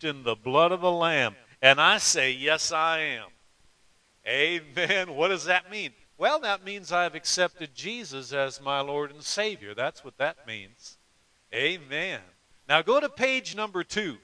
washed in the blood of the Lamb. And I say, yes, I am. Amen. What does that mean? Well, that means I've accepted Jesus as my Lord and Savior. That's what that means. Amen. Now go to page number 2.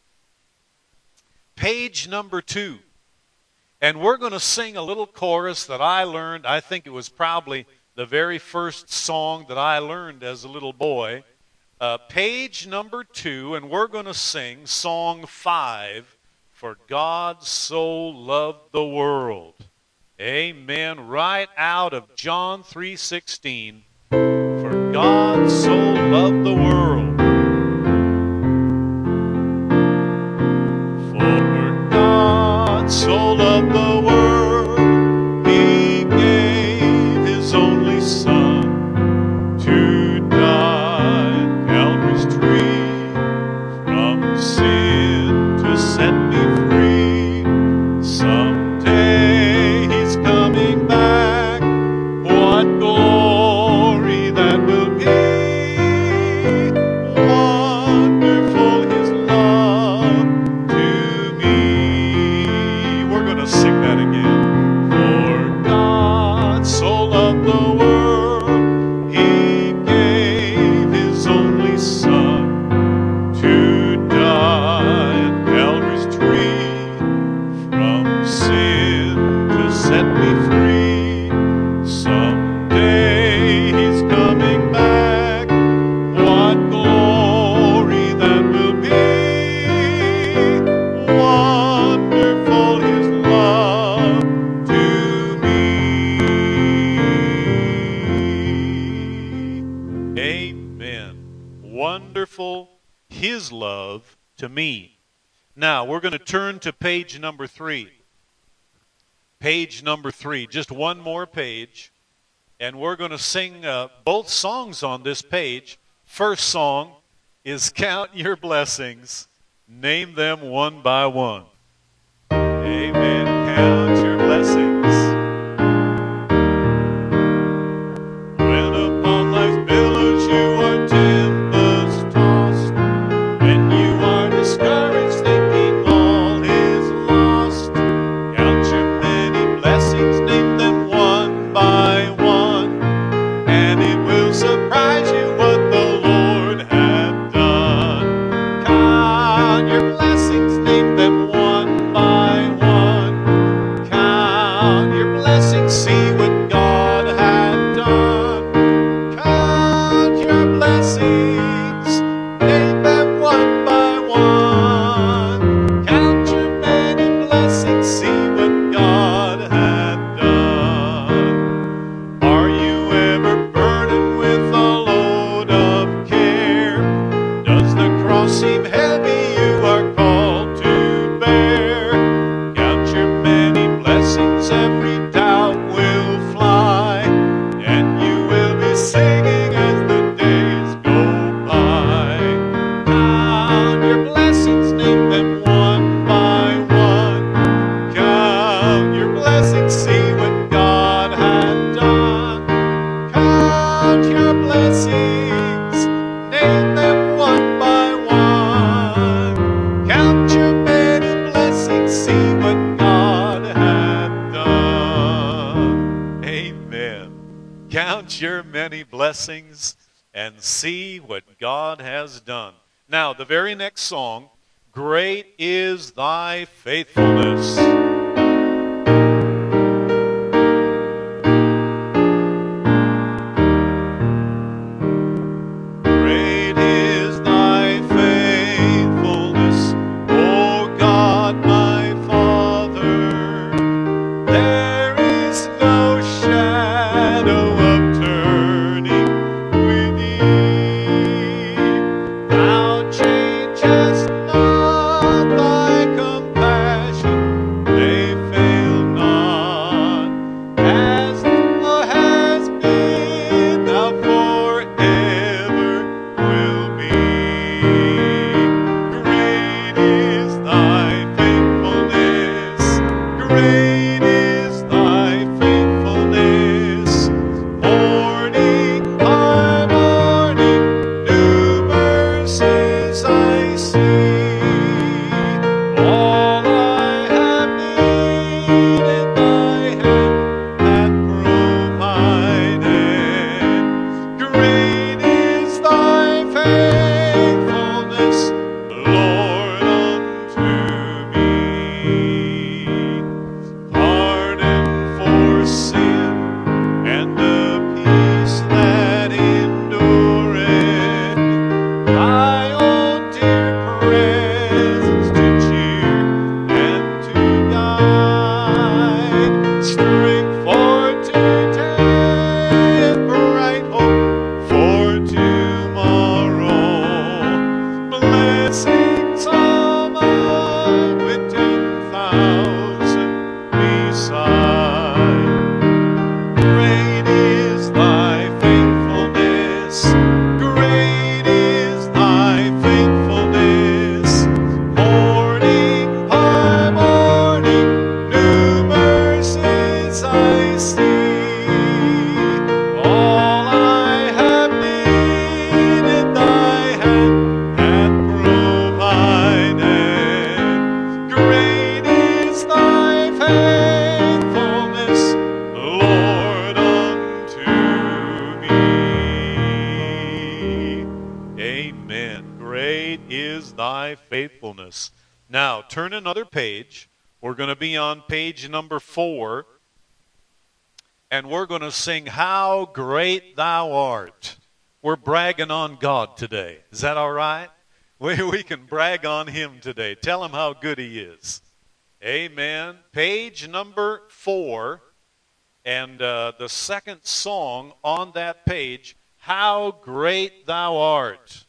Page number 2. And we're going to sing a little chorus that I learned. I think it was probably the very first song that I learned as a little boy. Page number 2, and we're going to sing song 5, For God So Loved the World. Amen. Right out of John 3:16. For God so loved the world. For God so loved the world, He gave His only Son to die on Calvary's tree, from sin to set me free. Someday He's coming back, what glory that will be. Wonderful His love to me. We're going to sing that again. For God so loved the world, He gave His only Son to die on Calvary's tree, from sin to set me free. Someday He's coming back, what glory that will be. Wonderful His love to me. Amen. Wonderful His love to me. Now, we're going to turn to page number 3. Page number 3, just one more page. And we're going to sing both songs on this page. First song is Count Your Blessings. Name them one by one. Amen. Count your blessings. When upon life's billows you are tempest-tossed, when you are discouraged thinking all is lost, count your many blessings, name them one by one, and it will surprise you what the Lord had done. Count your blessings, name them one by one. Count your blessings, see what God had done. Count your blessings, name them one by one. Count your many blessings, see what God had done. Are you ever burdened with a load of care? Does the cross seem heavy you are called to bear? Count your many blessings, every doubt will fly, and you will be singing as the days go by. Count your blessings, name them one by one. Count your blessings, see what God had done. Count your blessings, name them one by one. Count your many blessings, see what God had done. Amen. Count your many blessings and see what God has done. Now, the very next song, Great is Thy Faithfulness. Great is Thy faithfulness, O God my Father. There is no shadow of turning with Thee. Thou changest not Thy compassion. thy faithfulness. Now, turn another page. We're going to be on page number 4. And we're going to sing, How Great Thou Art. We're bragging on God today. Is that all right? We can brag on Him today. Tell Him how good He is. Amen. Page number 4. And the second song on that page, How Great Thou Art.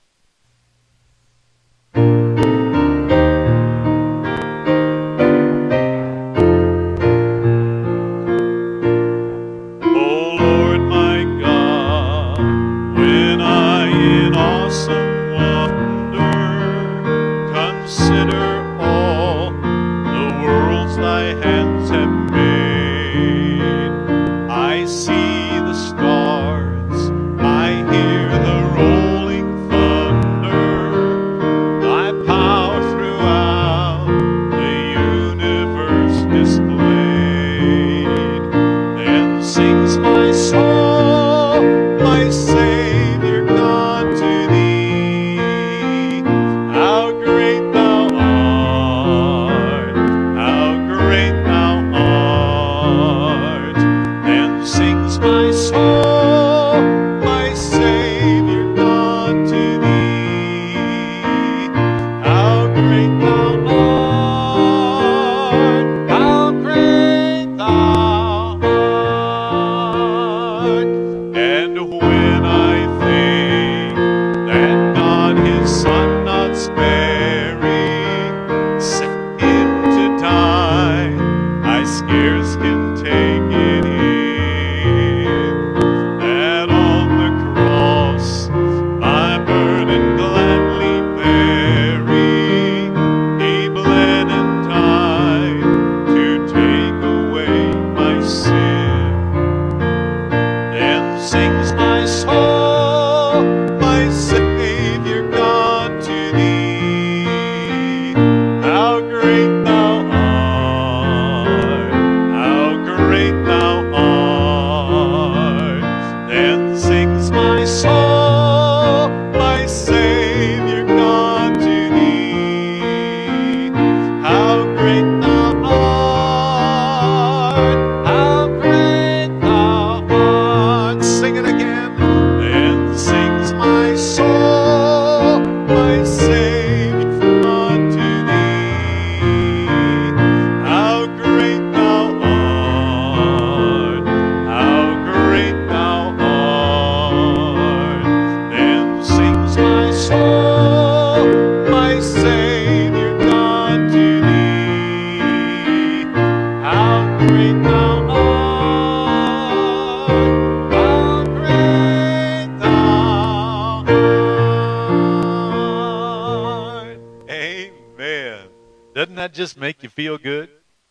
Just make you feel good?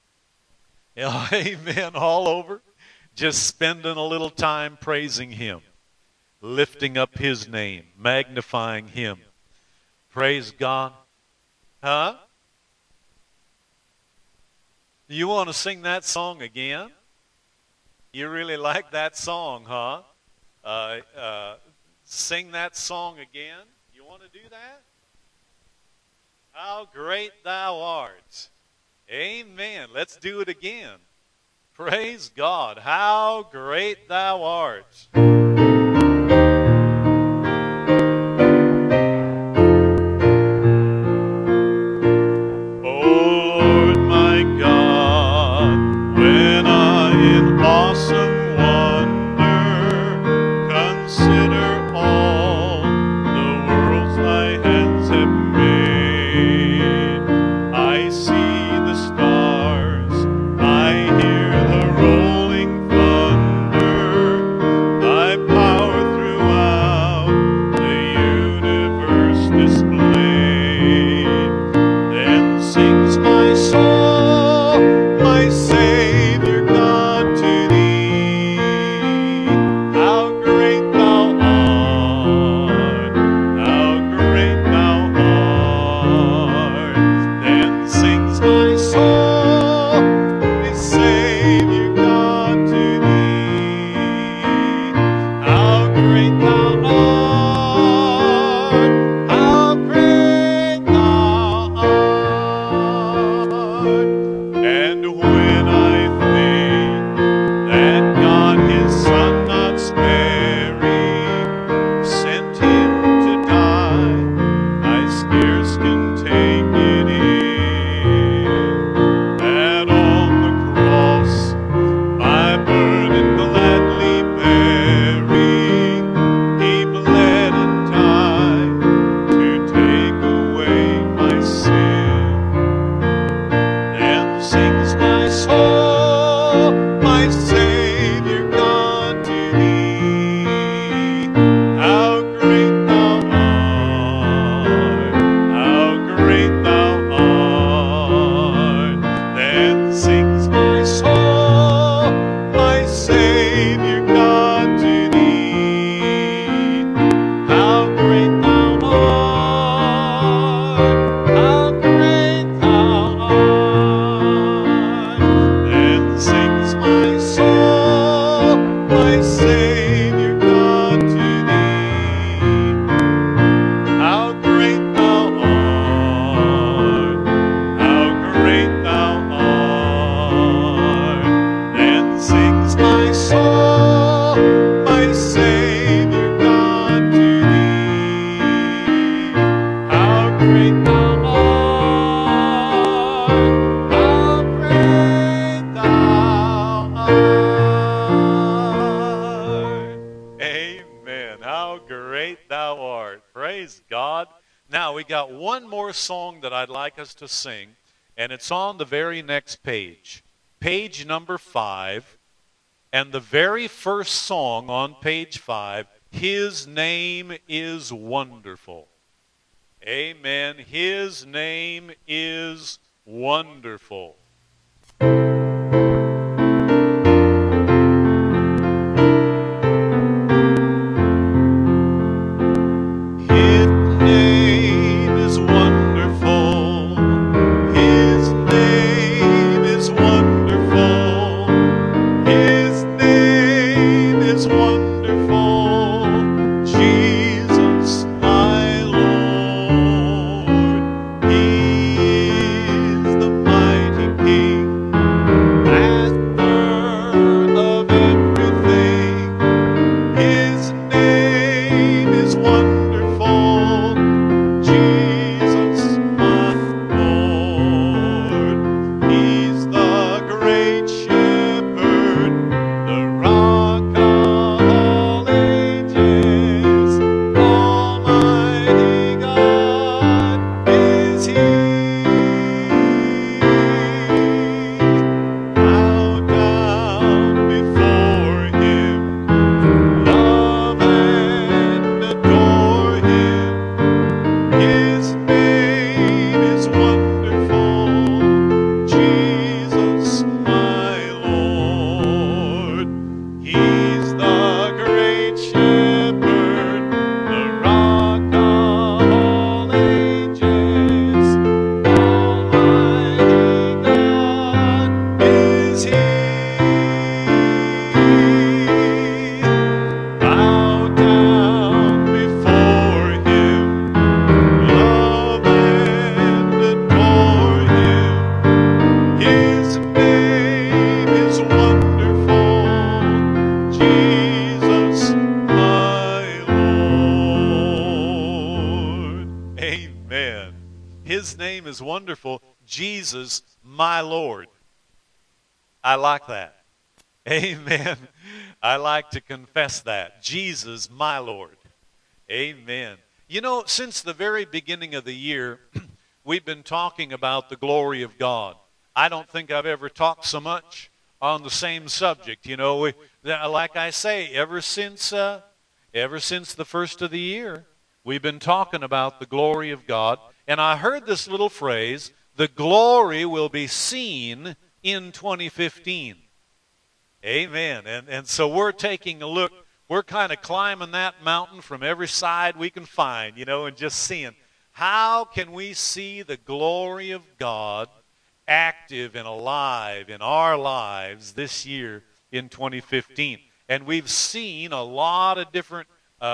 Yeah, amen, all over. Just spending a little time praising Him, lifting up His name, magnifying Him. Praise God. Huh? You want to sing that song again? You really like that song, huh? Sing that song again. You want to do that? How great thou art. Amen. Let's do it again. Praise God. How great thou art. Power Now, we got one more song that I'd like us to sing, and it's on the very next page. Page number 5. And the very first song on page 5, His Name is Wonderful. Amen. His name is wonderful. His name is wonderful. Jesus, my Lord. I like that. Amen. I like to confess that. Jesus, my Lord. Amen. You know, since the very beginning of the year, we've been talking about the glory of God. I don't think I've ever talked so much on the same subject. You know, like I say, ever since the first of the year, we've been talking about the glory of God. And I heard this little phrase, the glory will be seen in 2015. Amen. And so we're taking a look. We're kind of climbing that mountain from every side we can find, you know, and just seeing how can we see the glory of God active and alive in our lives this year in 2015. And we've seen a lot of different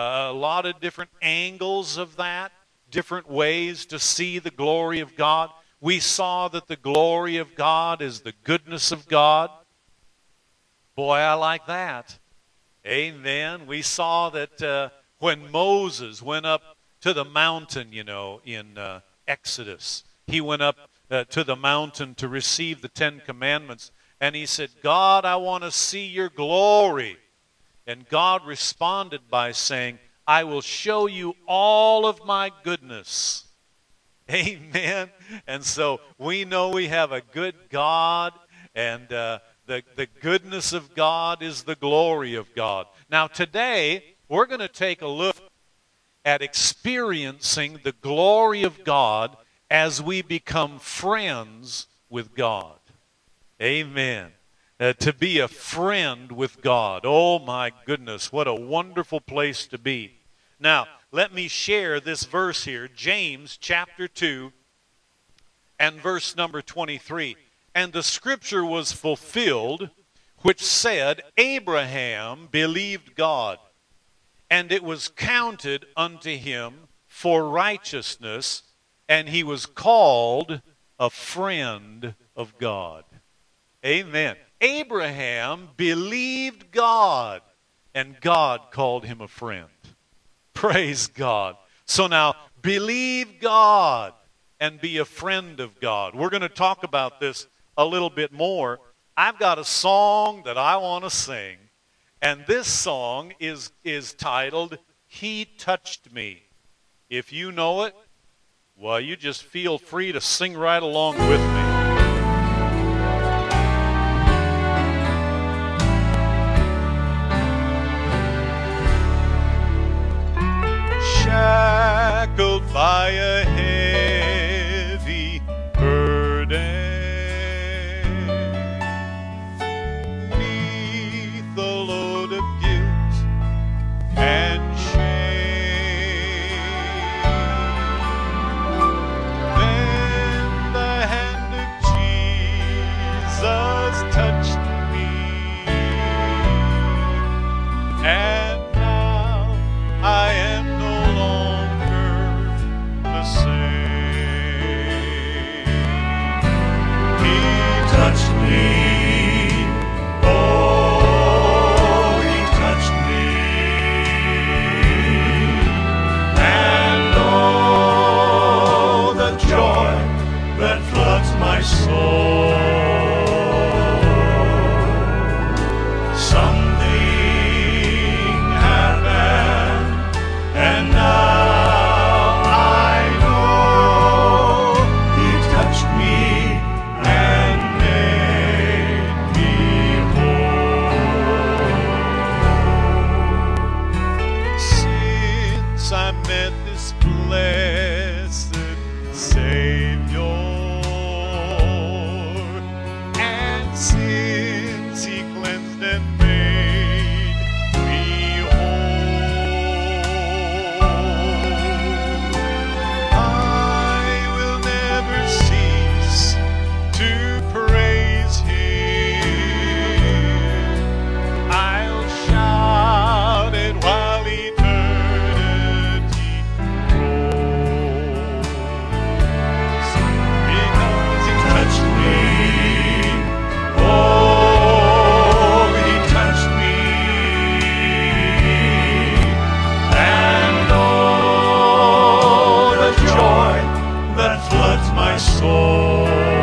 angles of that, different ways to see the glory of God. We saw that the glory of God is the goodness of God. Boy, I like that. Amen. We saw that when Moses went up to the mountain, you know, in Exodus, he went up to the mountain to receive the 10 Commandments. And he said, God, I want to see your glory. And God responded by saying, I will show you all of my goodness. Amen. And so we know we have a good God, and the goodness of God is the glory of God. Now today, we're going to take a look at experiencing the glory of God as we become friends with God. Amen. To be a friend with God. Oh my goodness, what a wonderful place to be. Now, let me share this verse here, James chapter 2 and verse number 23. And the scripture was fulfilled, which said, Abraham believed God, and it was counted unto him for righteousness, and he was called a friend of God. Amen. Abraham believed God, and God called him a friend. Praise God. So now, believe God and be a friend of God. We're going to talk about this a little bit more. I've got a song that I want to sing, and this song is titled, He Touched Me. If you know it, Well, you just feel free to sing right along with me. Shackled by a heavy burden, neath the load of guilt and shame, then the hand of Jesus touched me, and now I am no longer the same. He touched me. Oh, he touched me. And oh, the joy that floods my soul. Something happened, and now I know he touched me and made me whole. Since I met this blessed Savior, and since he cleansed and made me whole, I will never cease to praise him. I'll shout it while eternity rolls, because he touched me. Oh, he touched me. And oh, the joy that floods my soul.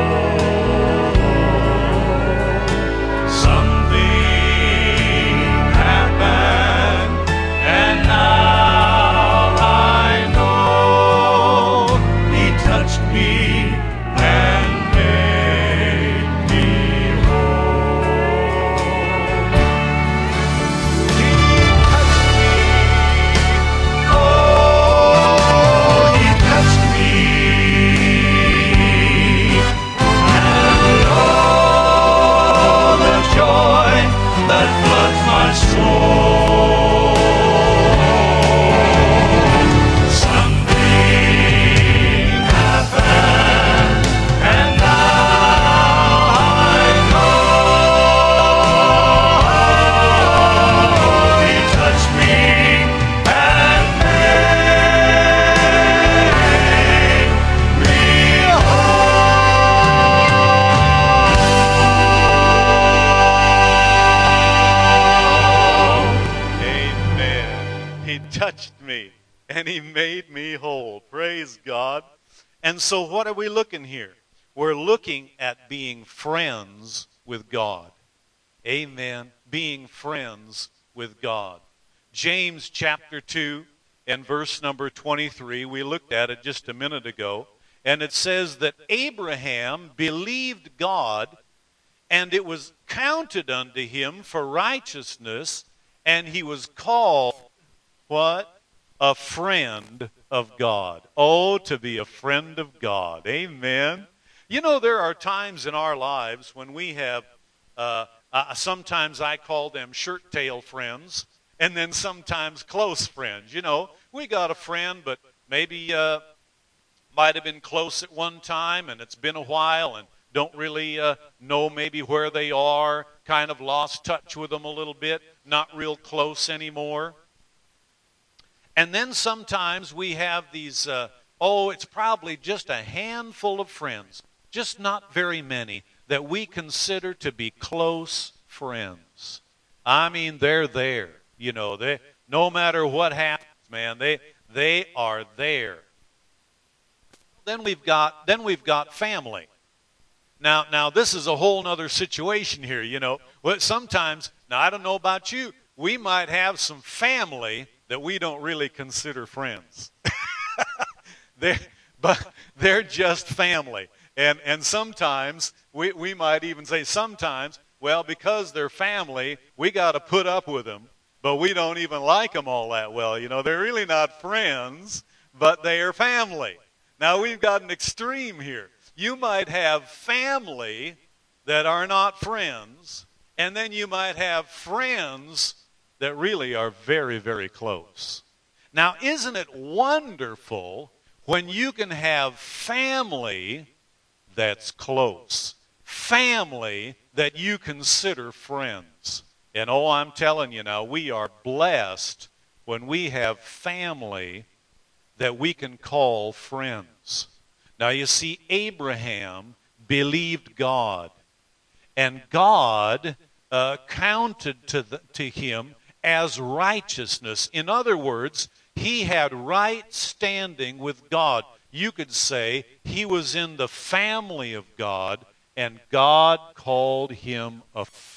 Something happened, and now I know he touched me and made me whole. He touched me. Oh, he touched me. And oh, the joy that floods my soul. Something happened, and now I know he touched me and made me whole. Amen. He touched me and he made me whole. Praise God. And so what are we looking here? We're looking at being friends with God. Amen. Being friends with God. James chapter 2 and verse number 23, we looked at it just a minute ago, and it says that Abraham believed God, and it was counted unto him for righteousness, and he was called, what? A friend of God. Oh, to be a friend of God. Amen. You know, there are times in our lives when we have, sometimes I call them shirt tail friends, and then sometimes close friends. You know, we got a friend, but maybe might have been close at one time, and it's been a while, and don't really know maybe where they are, kind of lost touch with them a little bit, not real close anymore. And then sometimes we have these, it's probably just a handful of friends, just not very many, that we consider to be close friends. I mean, they're there. You know, they, no matter what happens, man, they are there. Then we've got family. Now this is a whole other situation here, you know. Well, sometimes, now I don't know about you, we might have some family that we don't really consider friends. but they're just family. And sometimes, we might even say sometimes, well, because they're family, we got to put up with them, but we don't even like them all that well. You know, they're really not friends, but they are family. Now, we've got an extreme here. You might have family that are not friends, and then you might have friends that really are very, very close. Now, isn't it wonderful when you can have family that's close? Family that you consider friends. And oh, I'm telling you now, we are blessed when we have family that we can call friends. Now, you see, Abraham believed God, and God counted to him as righteousness. In other words, he had right standing with God. You could say he was in the family of God, and God called him a friend.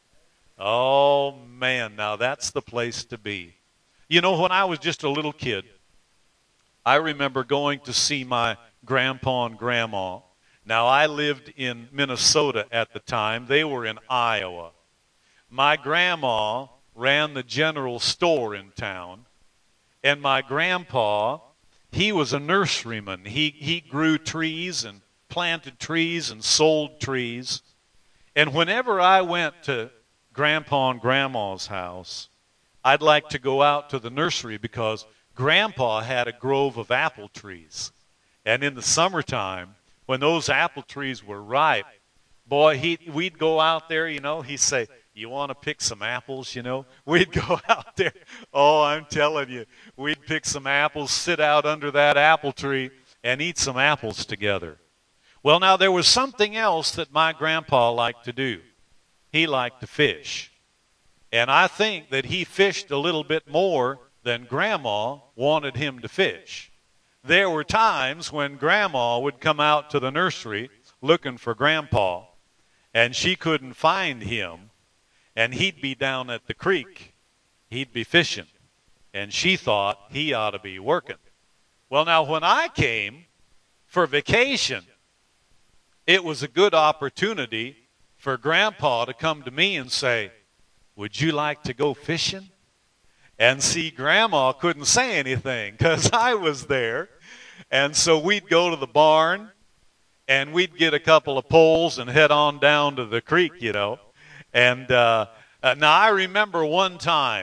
Oh, man, now that's the place to be. You know, when I was just a little kid, I remember going to see my grandpa and grandma. Now, I lived in Minnesota at the time. They were in Iowa. My grandma ran the general store in town, and my grandpa, he was a nurseryman. He grew trees and planted trees and sold trees. And whenever I went to Grandpa and Grandma's house, I'd like to go out to the nursery because Grandpa had a grove of apple trees. And in the summertime, when those apple trees were ripe, boy, we'd go out there, you know, he'd say, you want to pick some apples, you know? We'd go out there. Oh, I'm telling you, we'd pick some apples, sit out under that apple tree, and eat some apples together. Well, now, there was something else that my grandpa liked to do. He liked to fish. And I think that he fished a little bit more than Grandma wanted him to fish. There were times when Grandma would come out to the nursery looking for Grandpa, and she couldn't find him, and he'd be down at the creek. He'd be fishing, and she thought he ought to be working. Well, now, when I came for vacation, it was a good opportunity for Grandpa to come to me and say, would you like to go fishing? And see, Grandma couldn't say anything because I was there. And so we'd go to the barn, and we'd get a couple of poles and head on down to the creek, you know. And now I remember one time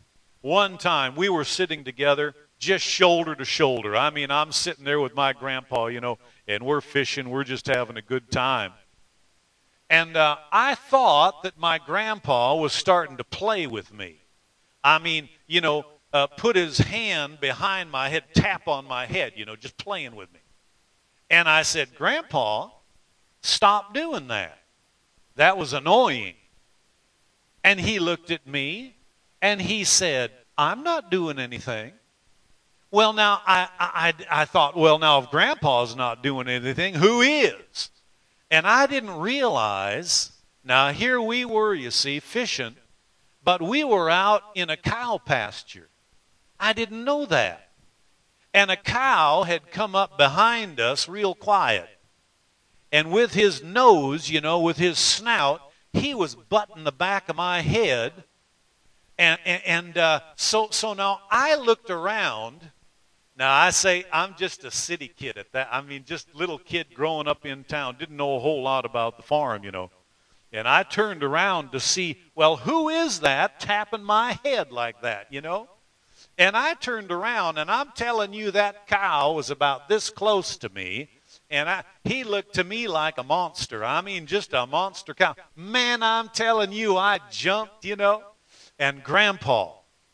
we were sitting together just shoulder to shoulder. I mean, I'm sitting there with my grandpa, you know, and we're fishing. We're just having a good time. And I thought that my grandpa was starting to play with me. I mean, you know, put his hand behind my head, tap on my head, you know, just playing with me. And I said, Grandpa, stop doing that. That was annoying. And he looked at me and he said, I'm not doing anything. Well, now, I thought, well, now, if Grandpa's not doing anything, who is? And I didn't realize, now here we were, you see, fishing, but we were out in a cow pasture. I didn't know that. And a cow had come up behind us real quiet. And with his nose, you know, with his snout, he was butting the back of my head. So now I looked around. Now, I say I'm just a city kid at that. I mean, just little kid growing up in town, didn't know a whole lot about the farm, you know. And I turned around to see, well, who is that tapping my head like that, you know? And I turned around, and I'm telling you that cow was about this close to me, and he looked to me like a monster. I mean, just a monster cow. Man, I'm telling you, I jumped, you know. And Grandpa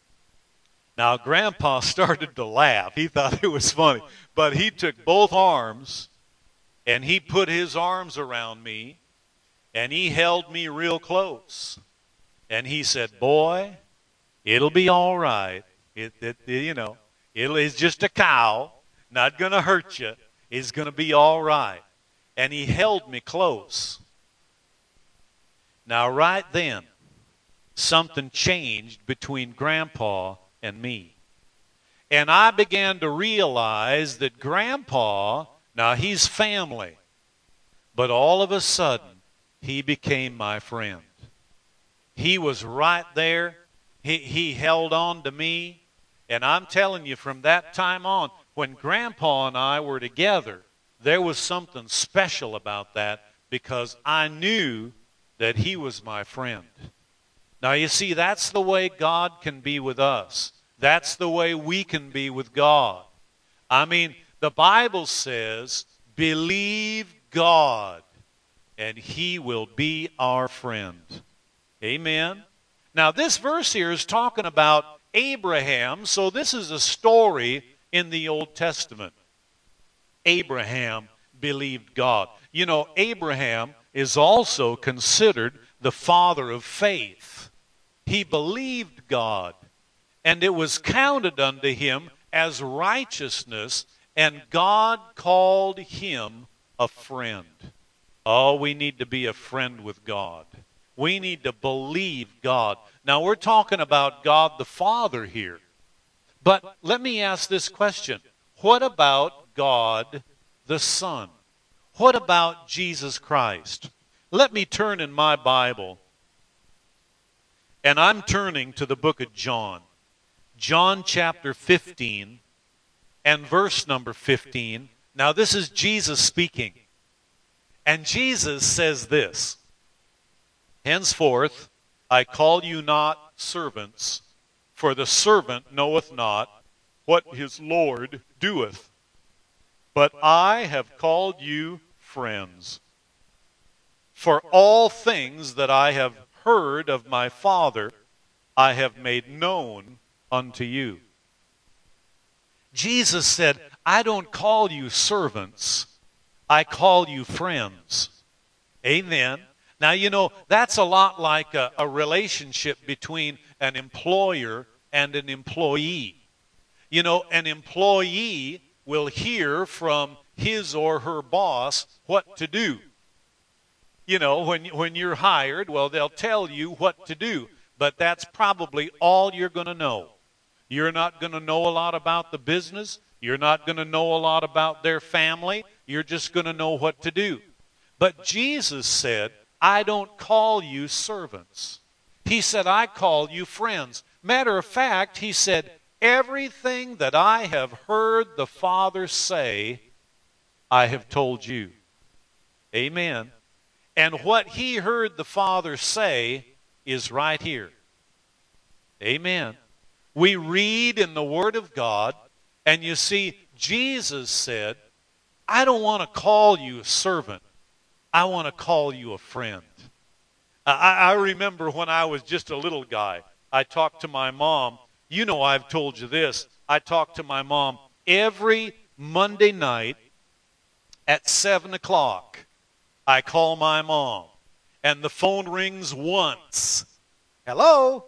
started to laugh. He thought it was funny. But he took both arms, and he put his arms around me, and he held me real close. And he said, boy, it'll be all right. It's just a cow, not going to hurt you. It's going to be all right. And he held me close. Now, right then, something changed between Grandpa and me. And I began to realize that Grandpa, now he's family, but all of a sudden, he became my friend. He was right there. He held on to me. And I'm telling you, from that time on, when Grandpa and I were together, there was something special about that because I knew that he was my friend. Now, you see, that's the way God can be with us. That's the way we can be with God. I mean, the Bible says, believe God, and he will be our friend. Amen. Now, this verse here is talking about Abraham, so this is a story in the Old Testament. Abraham believed God. You know, Abraham is also considered the father of faith. He believed God, and it was counted unto him as righteousness, and God called him a friend. Oh, we need to be a friend with God. We need to believe God. Now, we're talking about God the Father here. But let me ask this question. What about God the Son? What about Jesus Christ? Let me turn in my Bible, and I'm turning to the book of John. John chapter 15 and verse number 15. Now, this is Jesus speaking. And Jesus says this, henceforth I call you not servants, for the servant knoweth not what his Lord doeth. But I have called you friends. For all things that I have heard of my Father, I have made known unto you. Jesus said, I don't call you servants, I call you friends. Amen. Now, you know, that's a lot like a relationship between an employer and an employee. You know, an employee will hear from his or her boss what to do. You know, when you're hired, well, they'll tell you what to do, but that's probably all you're going to know. You're not going to know a lot about the business. You're not going to know a lot about their family. You're just going to know what to do. But Jesus said, I don't call you servants. He said, I call you friends. Matter of fact, he said, everything that I have heard the Father say, I have told you. Amen. And what he heard the Father say is right here. Amen. We read in the Word of God, and you see, Jesus said, I don't want to call you a servant. I want to call you a friend. I remember when I was just a little guy, I talked to my mom. You know I've told you this. I talked to my mom every Monday night at 7 o'clock. I call my mom, and the phone rings once. Hello?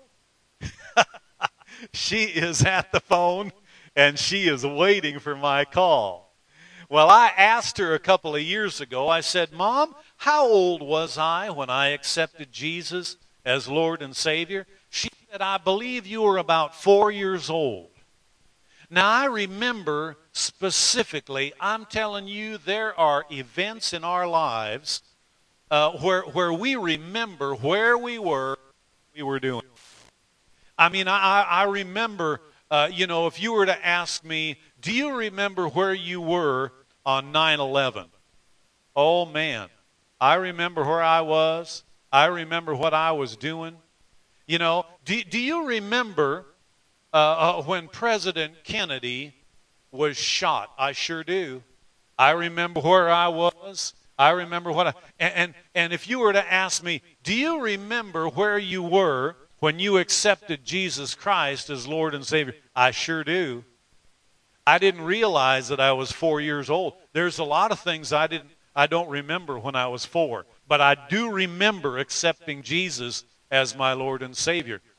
She is at the phone, and she is waiting for my call. Well, I asked her a couple of years ago, I said, Mom, how old was I when I accepted Jesus as Lord and Savior? She said, I believe you were about 4 years old. Now, I remember specifically, I'm telling you, there are events in our lives where we remember where we were doing. I mean, I remember, if you were to ask me, do you remember where you were on 9/11? Oh, man. I remember where I was. I remember what I was doing. You know, do you remember when President Kennedy was shot? I sure do. I remember where I was. I remember what and if you were to ask me, do you remember where you were when you accepted Jesus Christ as Lord and Savior? I sure do. I didn't realize that I was 4 years old. There's a lot of things I don't remember when I was 4, but I do remember accepting Jesus as my Lord and Savior.